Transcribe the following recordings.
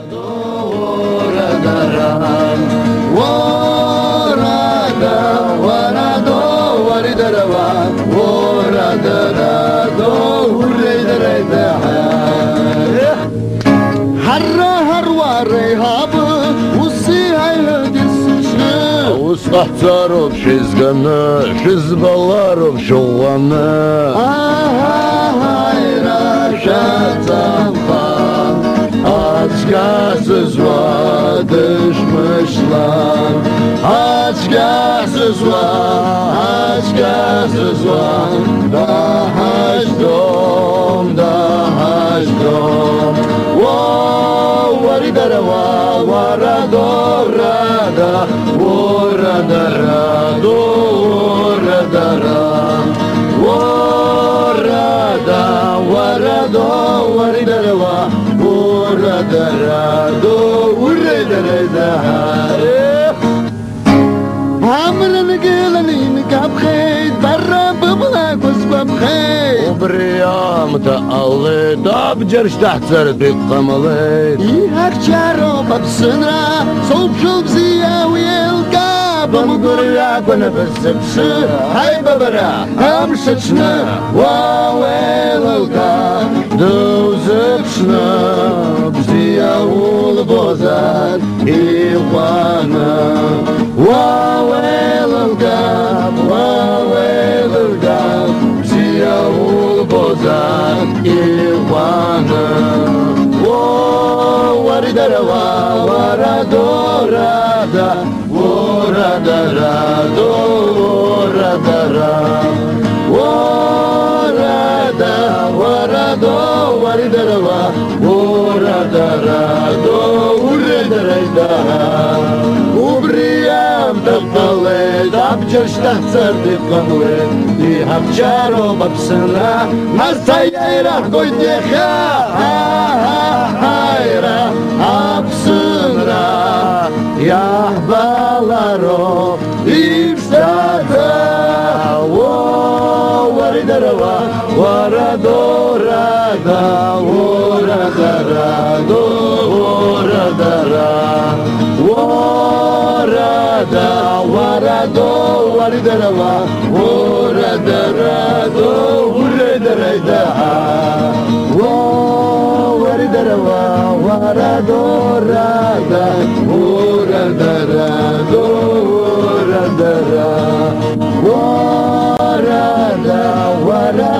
Ustahtarov şizganı, şizbalarov şovvanı. Hayra şatamhan, açgasız var düşmüşler. Açgasız var dahaşdom. Varidara varadorada, Oradara, warado, waridara, Hamran gelanin kapkhayt, barra bablak wasbabkhayt. Obriyam ta'alli, dabjar shtahtsar biqqamalit. Ihakcharo babsınra, solpshul bziyawiyelka. Bamgurya konafasibshi, hay babara, hamshachna, wawelka. Dozipshna, bziyawul bozar, iwana. Wawelka, bziyawul bozar, iwana. Waridara, waradorada, Oradara, warado, waridara, Ubriyam taptalet, abjar shtahtsar diqqamlet. Ihapcharo babsana, mastayayrah goydecha. Hayra, absınra, yahbalaro, ipstata. Waridara, waradorada, warado, waridara,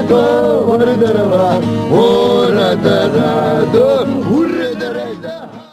waradara,